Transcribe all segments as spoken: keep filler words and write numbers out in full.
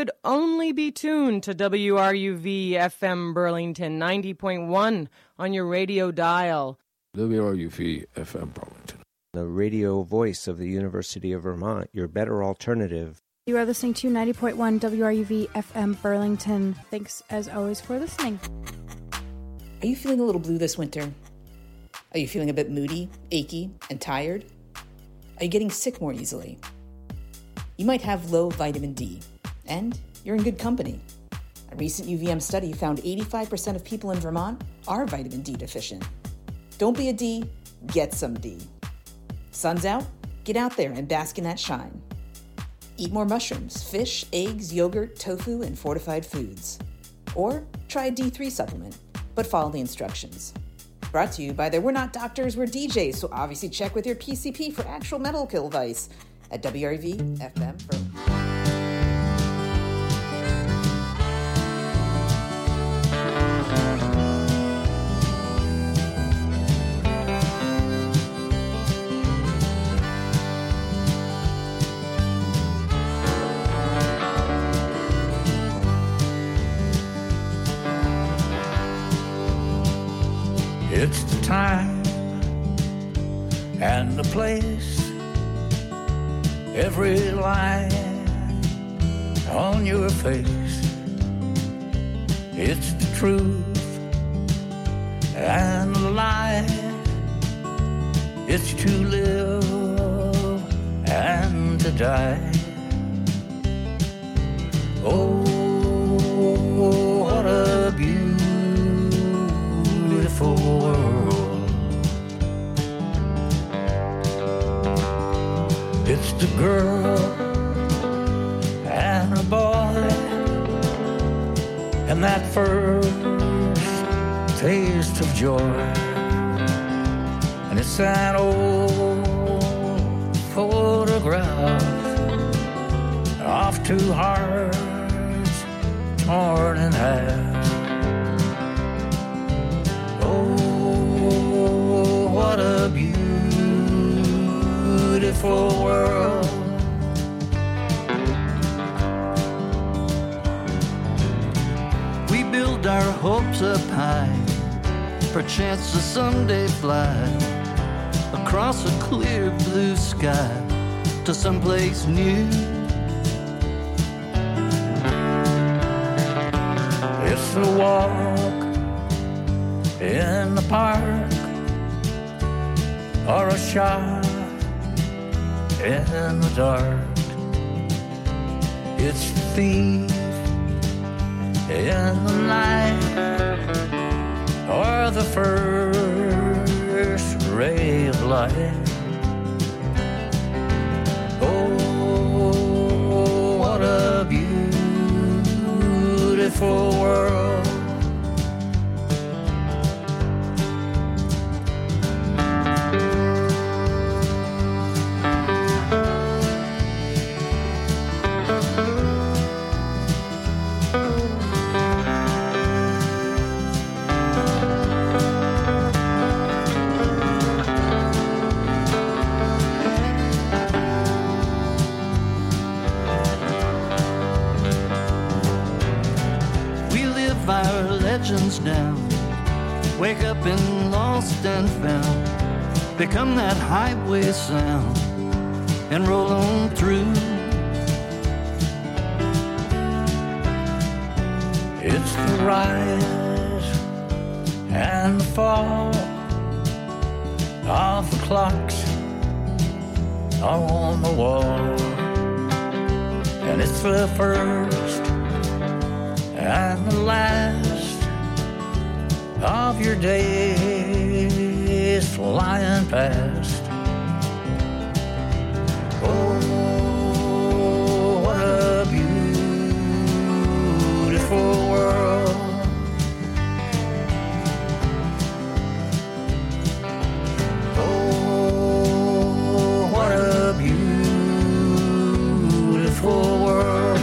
could only be tuned to W R U V F M Burlington ninety point one on your radio dial. W R U V F M Burlington, the radio voice of the University of Vermont, your better alternative. You are listening to ninety point one W R U V F M Burlington. Thanks, as always, for listening. Are you feeling a little blue this winter? Are you feeling a bit moody, achy, and tired? Are you getting sick more easily? You might have low vitamin D, and you're in good company. A recent U V M study found eighty-five percent of people in Vermont are vitamin D deficient. Don't be a D, get some D. Sun's out, get out there and bask in that shine. Eat more mushrooms, fish, eggs, yogurt, tofu, and fortified foods. Or try a D three supplement, but follow the instructions. Brought to you by the We're Not Doctors, We're D Js, so obviously check with your P C P for actual medical advice at W R U V F M. It's the time and the place, every line on your face. It's the truth and the lie. It's to live and to die. Oh, what a beautiful world. It's the girl and a boy, and that first taste of joy. And it's that old photograph of two hearts torn in half. Oh, what a beautiful world. We build our hopes up high, perchance to someday fly across a clear blue sky to someplace new. It's a walk in the park, or a shot in the dark. It's the thief in the night, or the first ray of light. Oh, what a beautiful world. Our legends down, wake up in lost and found, become that highway sound and roll on through. It's the rise and the fall of the clocks on the wall, and it's the first and the last of your days flying past. Oh, what a beautiful world. Oh, what a beautiful world.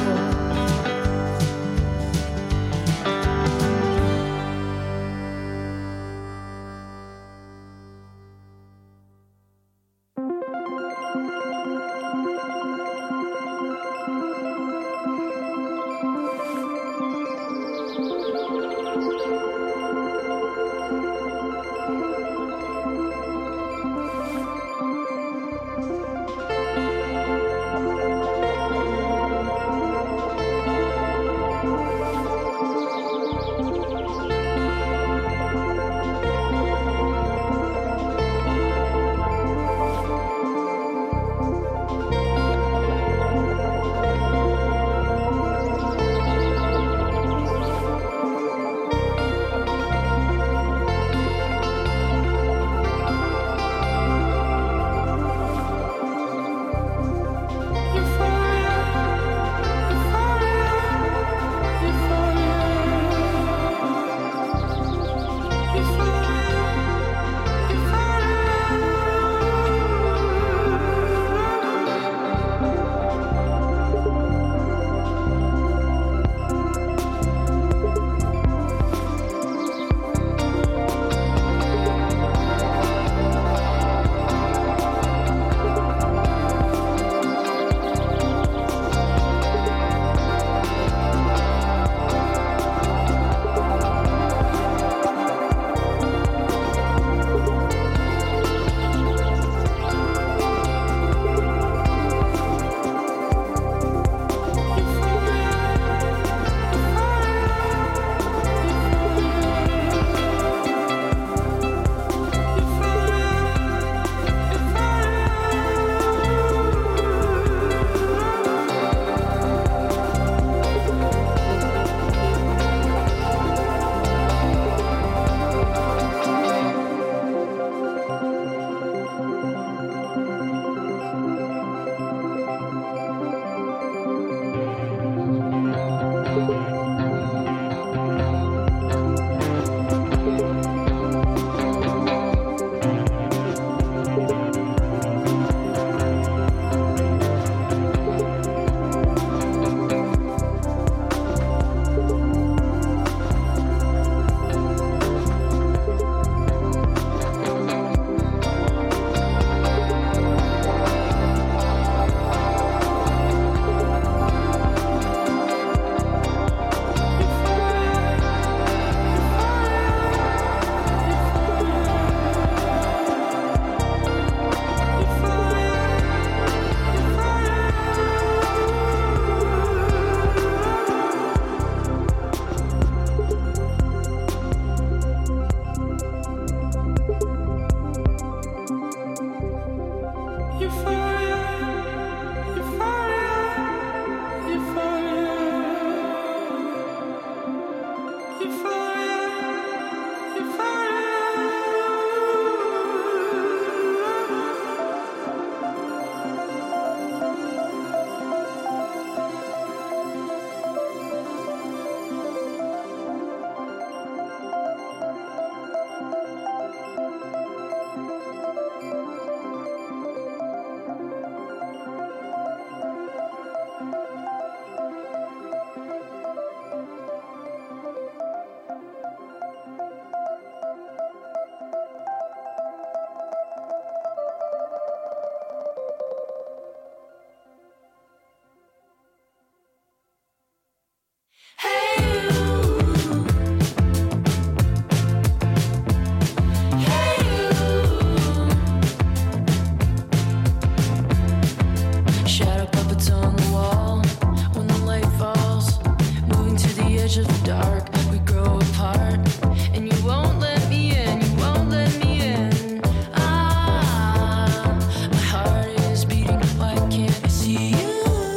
edge of the dark, we grow apart, and you won't let me in, you won't let me in. Ah, my heart is beating, why can't I see you?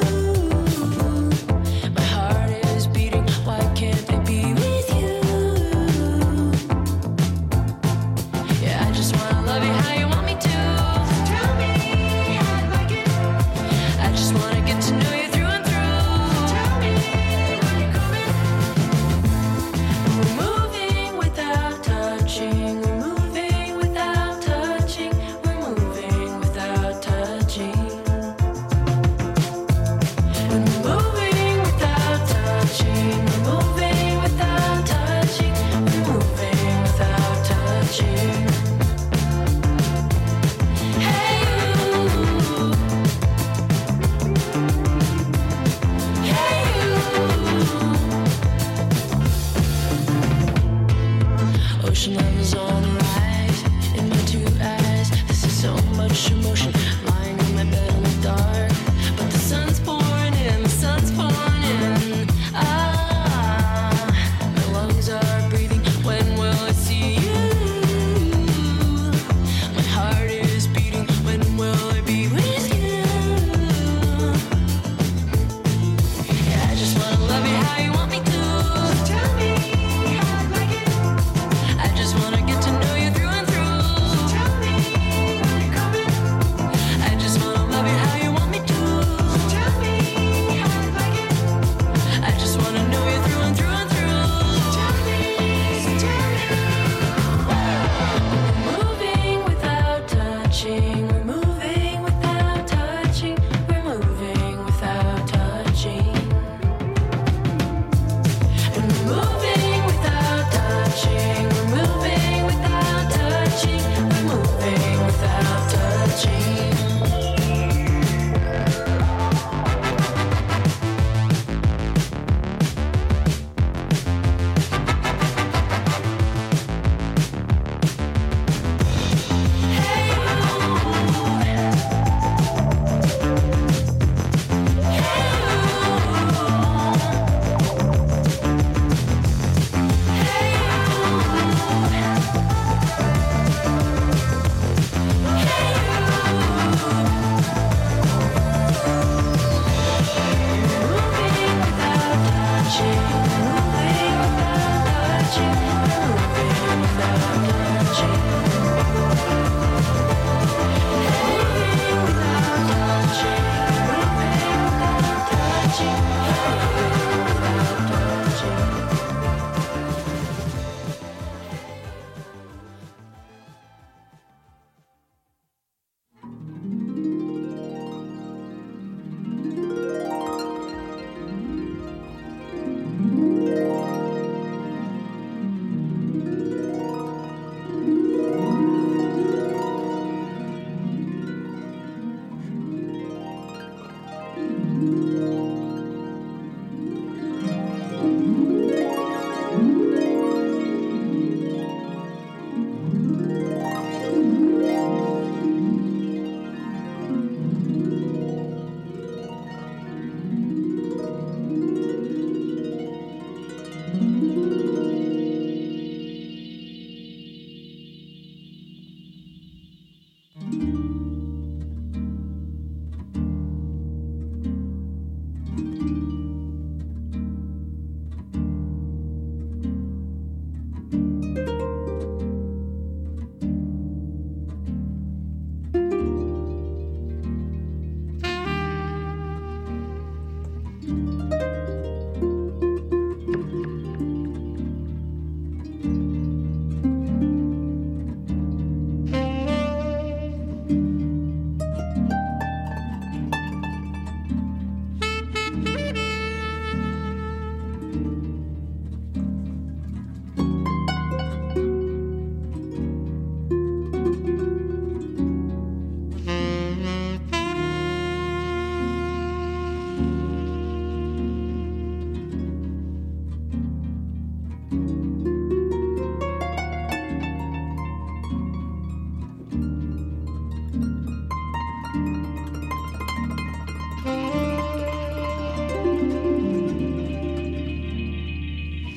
My heart is beating, why can't I be with you? Yeah, I just wanna love you how you want me to. Tell me I'd like it. I just wanna get to know you through and through. Tell me when you're coming.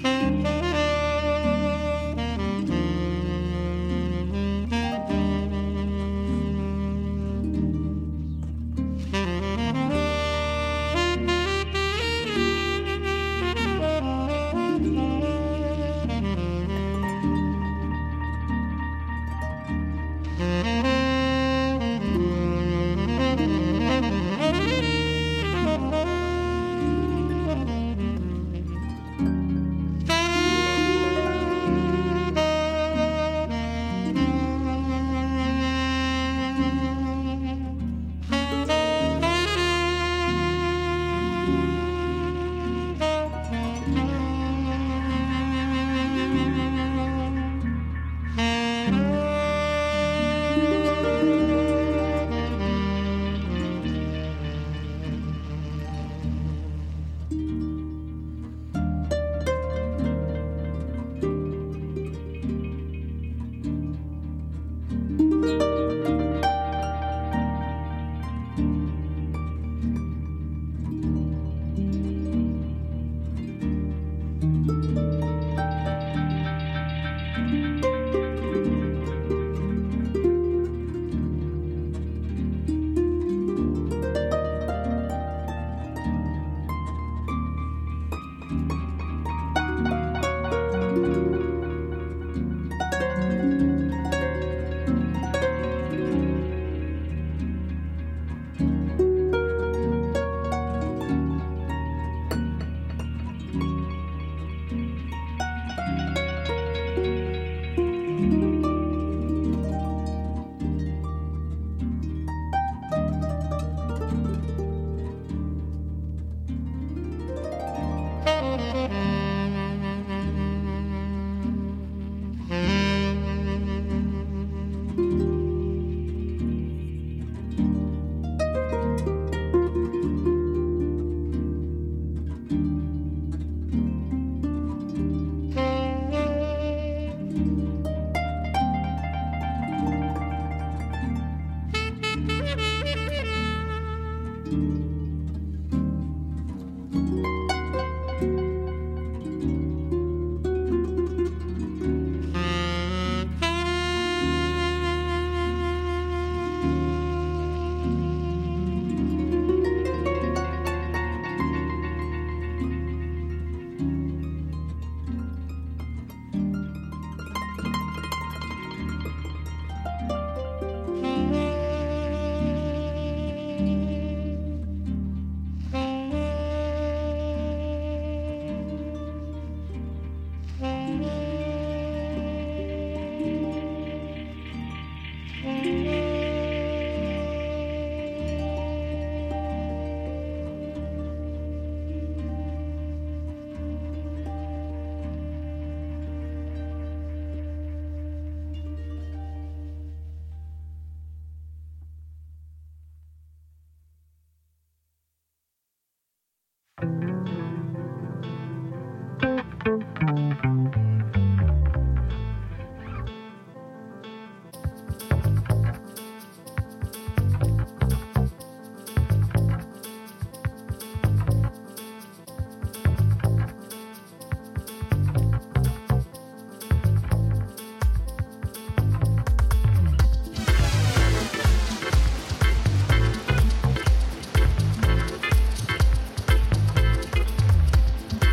Thank you.